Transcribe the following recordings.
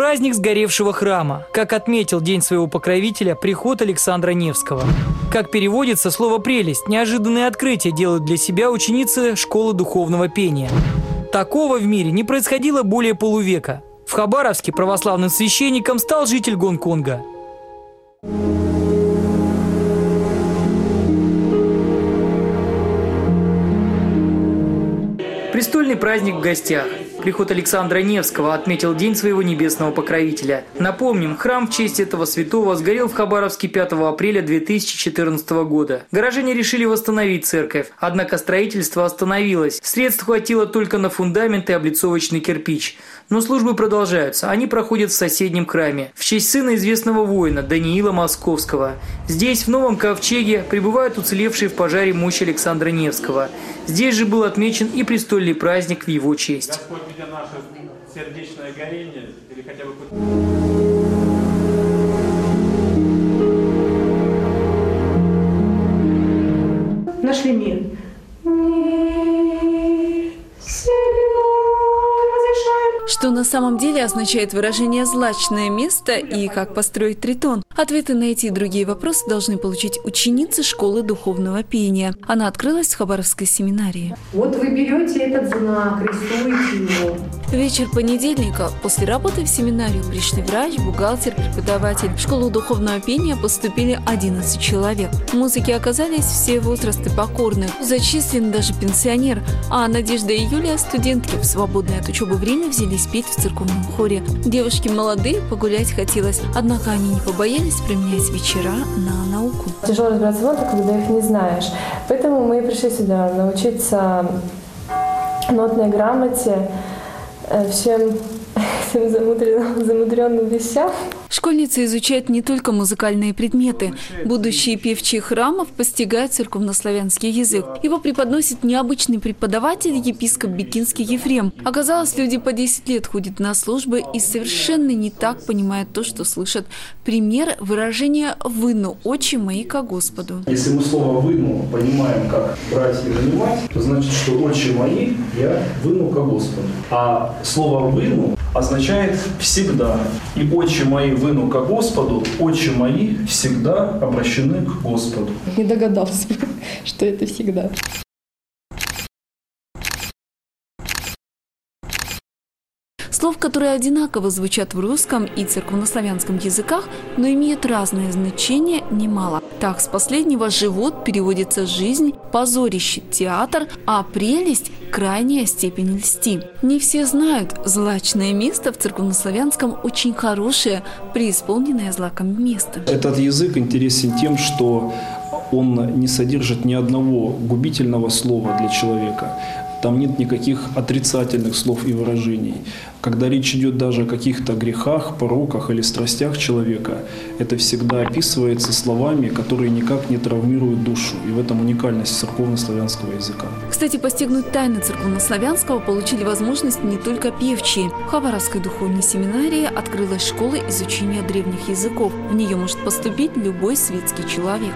Праздник сгоревшего храма. Как отметил день своего покровителя приход Александра Невского. Как переводится слово «прелесть», неожиданные открытия делают для себя ученицы школы духовного пения. Такого в мире не происходило более полувека. В Хабаровске православным священником стал житель Гонконга. Престольный праздник в гостях. Приход Александра Невского отметил день своего небесного покровителя. Напомним, храм в честь этого святого сгорел в Хабаровске 5 апреля 2014 года. Горожане решили восстановить церковь, однако строительство остановилось. Средств хватило только на фундамент и облицовочный кирпич. Но службы продолжаются, они проходят в соседнем храме. В честь сына известного воина Даниила Московского. Здесь, в Новом Ковчеге, пребывают уцелевшие в пожаре мощи Александра Невского. Здесь же был отмечен и престольный праздник в его честь. Видя наше сердечное горение, или хотя бы... Нашли мир. Что на самом деле означает выражение «злачное место» и как построить тритон? Ответы на эти и другие вопросы должны получить ученицы школы духовного пения. Она открылась в Хабаровской семинарии. Вот вы берете этот знак, рисуете его. Вечер понедельника. После работы в семинарию пришли врач, бухгалтер, преподаватель. В школу духовного пения поступили 11 человек. Музыки оказались все возрасты покорных. Зачислен даже пенсионер. А Надежда и Юлия, студентки, в свободное от учебы время взялись петь в церковном хоре. Девушки молодые, погулять хотелось. Однако они не побоялись применять вечера на науку. Тяжело разбираться в нотах, когда их не знаешь. Поэтому мы и пришли сюда научиться нотной грамоте, всем замудренным вещам. Школьницы изучают не только музыкальные предметы. Будущие певчие храмов постигают церковнославянский язык. Его преподносит необычный преподаватель, епископ Бикинский Ефрем. Оказалось, люди по 10 лет ходят на службы и совершенно не так понимают то, что слышат. Пример выражения «выну очи мои ко Господу». Если мы слово «выну» понимаем как «брать и вынимать», то значит, что «очи мои» я выну ко Господу. А слово «выну» означает «всегда». И «очи мои выну ко Господу», очи мои всегда обращены к Господу. Не догадался, что это всегда. Слов, которые одинаково звучат в русском и церковнославянском языках, но имеют разное значение, немало. Так, с последнего «живот» переводится «жизнь», «позорище» – «театр», а «прелесть» – «крайняя степень льсти». Не все знают, злачное место в церковнославянском очень хорошее, преисполненное злаком место. Этот язык интересен тем, что он не содержит ни одного губительного слова для человека. Там нет никаких отрицательных слов и выражений. Когда речь идет даже о каких-то грехах, пороках или страстях человека, это всегда описывается словами, которые никак не травмируют душу. И в этом уникальность церковнославянского языка. Кстати, постигнуть тайны церковнославянского получили возможность не только певчие. В Хабаровской духовной семинарии открылась школа изучения древних языков. В нее может поступить любой светский человек.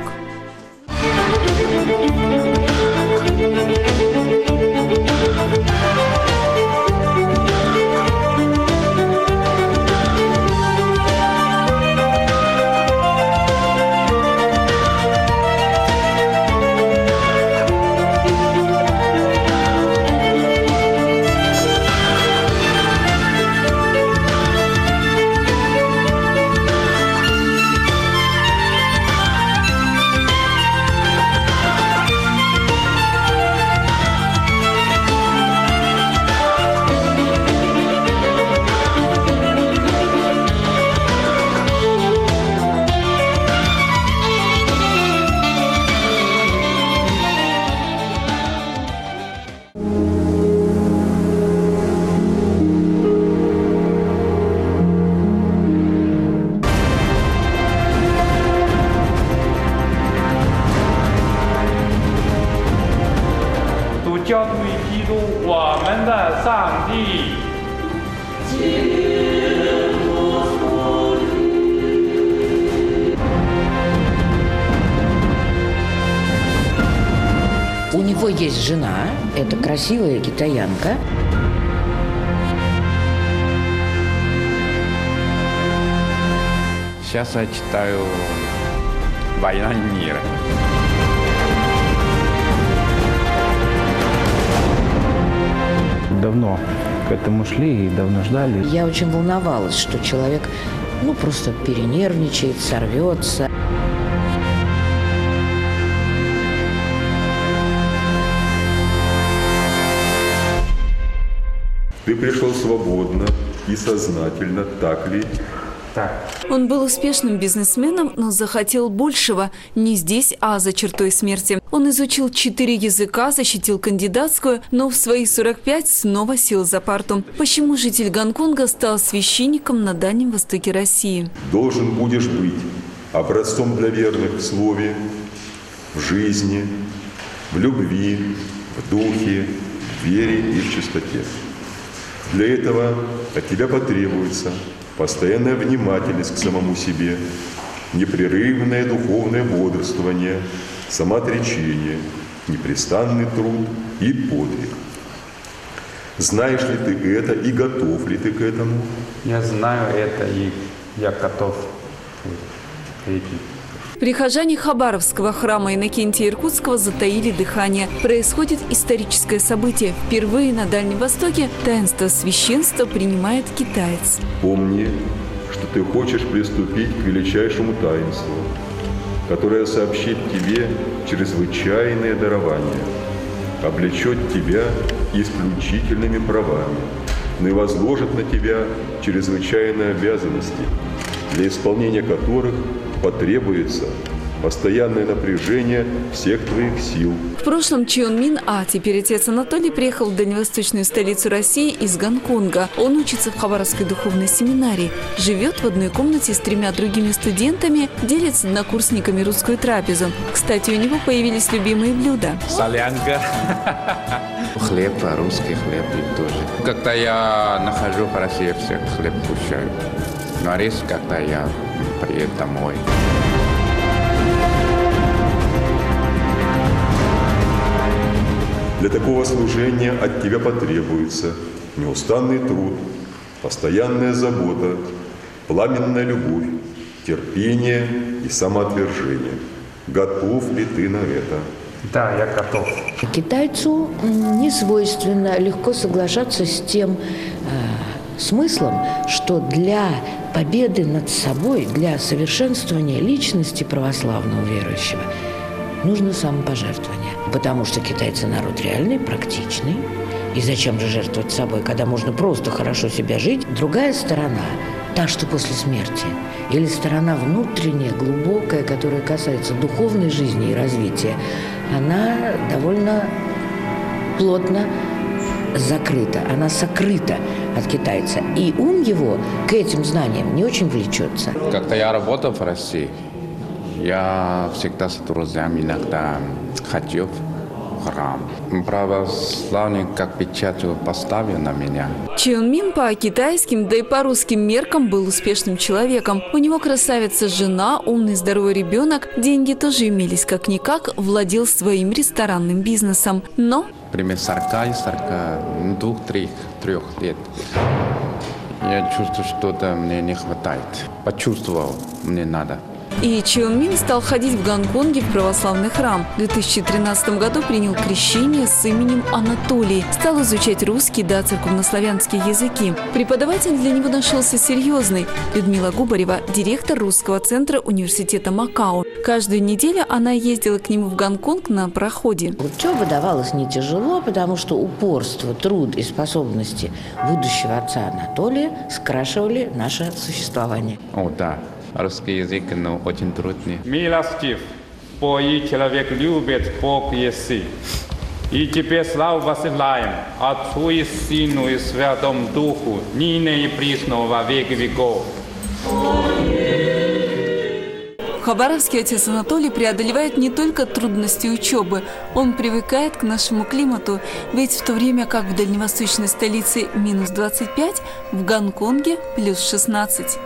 У него есть жена, это красивая китаянка. Сейчас я читаю «Война и мир». Давно к этому шли и давно ждали. Я очень волновалась, что человек, просто перенервничает, сорвется. Ты пришел свободно и сознательно, так ли? Он был успешным бизнесменом, но захотел большего. Не здесь, а за чертой смерти. Он изучил 4 языка, защитил кандидатскую, но в свои 45 снова сел за парту. Почему житель Гонконга стал священником на Дальнем Востоке России? Должен будешь быть образцом для верных в слове, в жизни, в любви, в духе, в вере и в чистоте. Для этого от тебя потребуется постоянная внимательность к самому себе, непрерывное духовное бодрствование, самоотречение, непрестанный труд и подвиг. Знаешь ли ты это и готов ли ты к этому? Я знаю это и я готов к этому. Прихожане Хабаровского храма Иннокентия Иркутского затаили дыхание. Происходит историческое событие. Впервые на Дальнем Востоке таинство священства принимает китаец. Помни, что ты хочешь приступить к величайшему таинству, которое сообщит тебе чрезвычайное дарование, облечет тебя исключительными правами, но и возложит на тебя чрезвычайные обязанности, для исполнения которых потребуется постоянное напряжение всех твоих сил. В прошлом Чион Мин, а теперь отец Анатолий, приехал в дальневосточную столицу России из Гонконга. Он учится в Хабаровской духовной семинарии, живет в одной комнате с 3 другими студентами, делит с однокурсниками русскую трапезу. Кстати, у него появились любимые блюда. Солянка. Хлеб, русский хлеб тоже. Когда я нахожусь в России, всех хлеб кушаю. Но рис, когда я приеду домой. Для такого служения от тебя потребуется неустанный труд, постоянная забота, пламенная любовь, терпение и самоотвержение. Готов ли ты на это? Да, я готов. Китайцу не свойственно легко соглашаться с тем смыслом, что для победы над собой, для совершенствования личности православного верующего нужно самопожертвование. Потому что китайцы народ реальный, практичный. И зачем же жертвовать собой, когда можно просто хорошо себя жить? Другая сторона, та, что после смерти, или сторона внутренняя, глубокая, которая касается духовной жизни и развития, она довольно плотно закрыта, она сокрыта от китайца. И ум его к этим знаниям не очень влечется. Когда я работал в России, я всегда с друзьями иногда ходил в храм. Православный как печатью поставил на меня. Чион Мин по китайским, да и по русским меркам был успешным человеком. У него красавица жена, умный здоровый ребенок, деньги тоже имелись как-никак, владел своим ресторанным бизнесом. Но... Примерно 2-3 лет. Я чувствую, что-то мне не хватает. Почувствовал, мне надо. И Чион Мин стал ходить в Гонконге в православный храм. В 2013 году принял крещение с именем Анатолий. Стал изучать русский, да церковнославянские языки. Преподаватель для него нашелся серьезный. Людмила Губарева, директор русского центра университета Макао. Каждую неделю она ездила к нему в Гонконг на проходе. Учеба давалась не тяжело, потому что упорство, труд и способности будущего отца Анатолия скрашивали наше существование. О, да. Русский язык, но очень трудный. Милостив, Бог человек любит, Бог есть. И тебе славу посылаем, Отцу и Сыну и Святому Духу, ныне и присно во веки веков. Хабаровский отец Анатолий преодолевает не только трудности учебы, он привыкает к нашему климату, ведь в то время как в дальневосточной столице минус 25, в Гонконге плюс 16.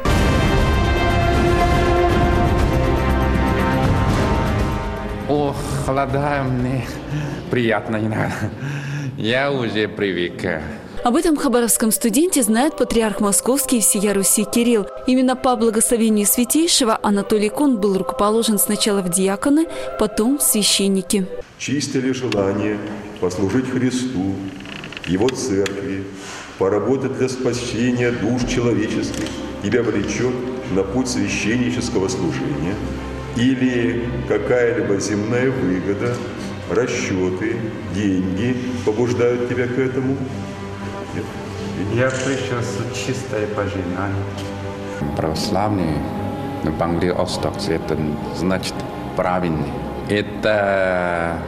О, холода мне приятно иногда. Я уже привык. Об этом хабаровском студенте знает патриарх Московский и всея Руси Кирилл. Именно по благословению святейшего Анатолий Кун был рукоположен сначала в диаконы, потом в священники. Чисто ли желание послужить Христу, Его Церкви, поработать для спасения душ человеческих тебя влечет на путь священнического служения, или какая-либо земная выгода, расчеты, деньги побуждают тебя к этому? Нет. Я пришел с чистой пожинанием. Православный, по-английски это значит правильный. Это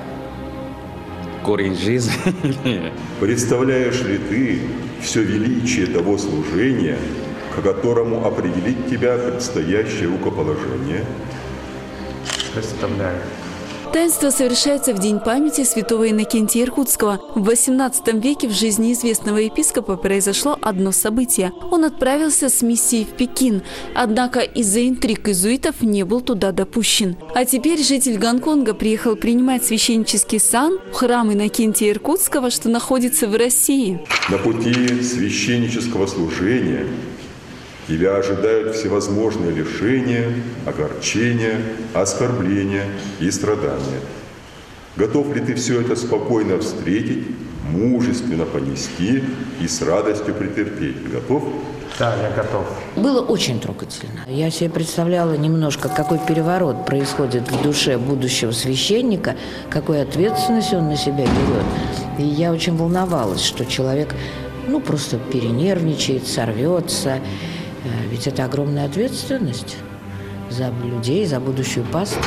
корень жизни. Представляешь ли ты все величие того служения, к которому определит тебя предстоящее рукоположение? Представляю. Таинство совершается в день памяти святого Иннокентия Иркутского. В XVIII веке в жизни известного епископа произошло одно событие. Он отправился с миссией в Пекин, однако из-за интриг иезуитов не был туда допущен. А теперь житель Гонконга приехал принимать священнический сан в храм Иннокентия Иркутского, что находится в России. На пути священнического служения тебя ожидают всевозможные лишения, огорчения, оскорбления и страдания. Готов ли ты все это спокойно встретить, мужественно понести и с радостью претерпеть? Готов? Да, я готов. Было очень трогательно. Я себе представляла немножко, какой переворот происходит в душе будущего священника, какую ответственность он на себя берет. И я очень волновалась, что человек просто перенервничает, сорвется. Ведь это огромная ответственность за людей, за будущую паству.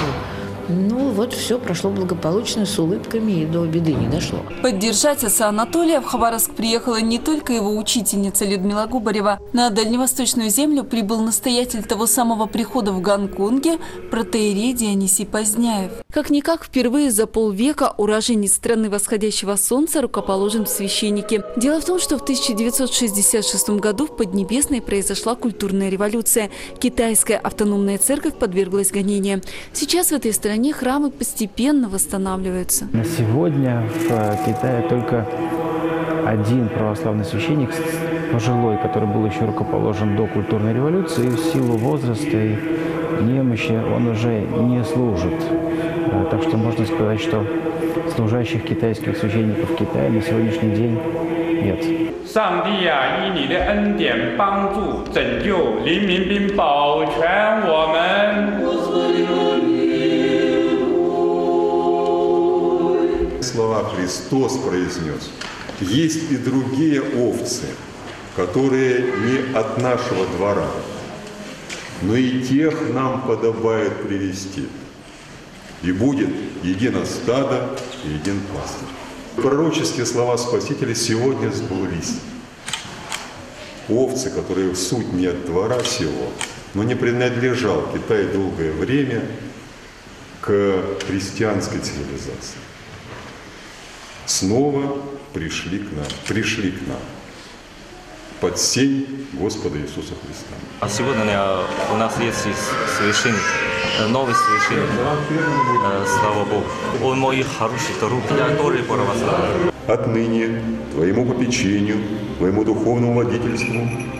Все прошло благополучно, с улыбками, и до беды не дошло. Поддержать отца Анатолия в Хабаровск приехала не только его учительница Людмила Губарева. На дальневосточную землю прибыл настоятель того самого прихода в Гонконге, протоиерей Дионисий Поздняев. Как-никак, впервые за полвека уроженец страны восходящего солнца рукоположен в священники. Дело в том, что в 1966 году в Поднебесной произошла культурная революция. Китайская автономная церковь подверглась гонениям. Сейчас в этой стране храмы постепенно восстанавливаются. На сегодня в Китае только один православный священник, пожилой, который был еще рукоположен до культурной революции, в силу возраста и немощи он уже не служит. Так что можно сказать, что служащих китайских священников в Китае на сегодняшний день нет. Слова Христос произнес: есть и другие овцы, которые не от нашего двора, но и тех нам подобает привести. И будет едино стадо и един пастырь. Пророческие слова Спасителя сегодня сбылись. Овцы, которые в суть не от двора сего, но не принадлежал Китай долгое время к христианской цивилизации, снова пришли к нам под сень Господа Иисуса Христа. А сегодня у нас есть священник, новый священник, слава Богу. Он мой хороший друг, я тоже православный. Отныне твоему попечению, твоему духовному водительству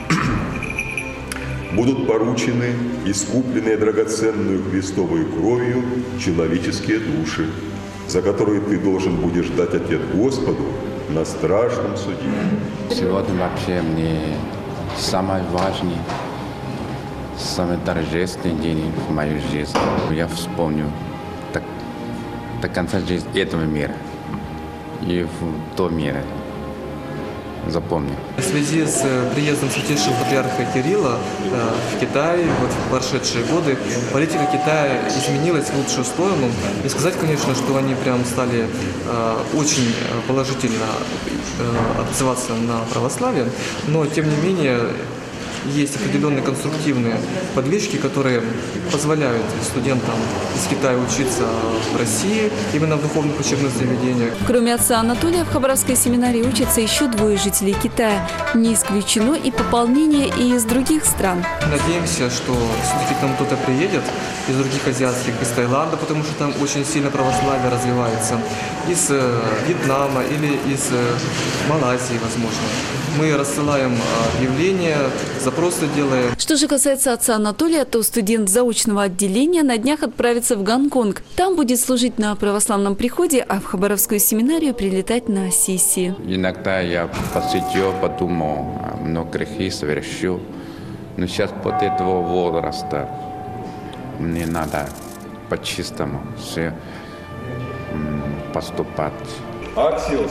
будут поручены искупленные драгоценную Христовой кровью человеческие души, за которые ты должен будешь дать ответ Господу на страшном суде. Сегодня вообще мне самый важный, самый торжественный день в моей жизни. Я вспомню до конца жизни этого мира и в том мире. Запомню. В связи с приездом святейшего патриарха Кирилла в Китай в прошедшие годы политика Китая изменилась в лучшую сторону. И сказать, конечно, что они прям стали очень положительно отзываться на православие, но тем не менее есть определенные конструктивные подвижки, которые позволяют студентам из Китая учиться в России, именно в духовных учебных заведениях. Кроме отца Анатолия, в Хабаровской семинарии учатся еще 2 жителей Китая. Не исключено и пополнение и из других стран. Надеемся, что все-таки к нам кто-то приедет из других азиатских, из Таиланда, потому что там очень сильно православие развивается, из Вьетнама или из Малайзии, возможно. Мы рассылаем объявления, запросы делаем. Что же касается отца Анатолия, то студент заочного отделения на днях отправится в Гонконг. Там будет служить на православном приходе, а в Хабаровскую семинарию прилетать на сессии. Иногда я посидел, подумал, много грехи совершил. Но сейчас после этого возраста мне надо по-чистому все поступать. Аксиос.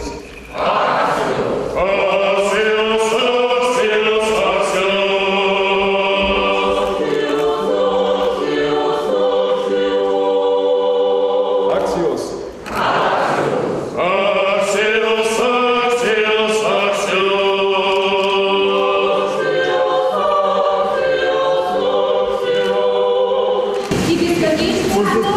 И бесконечно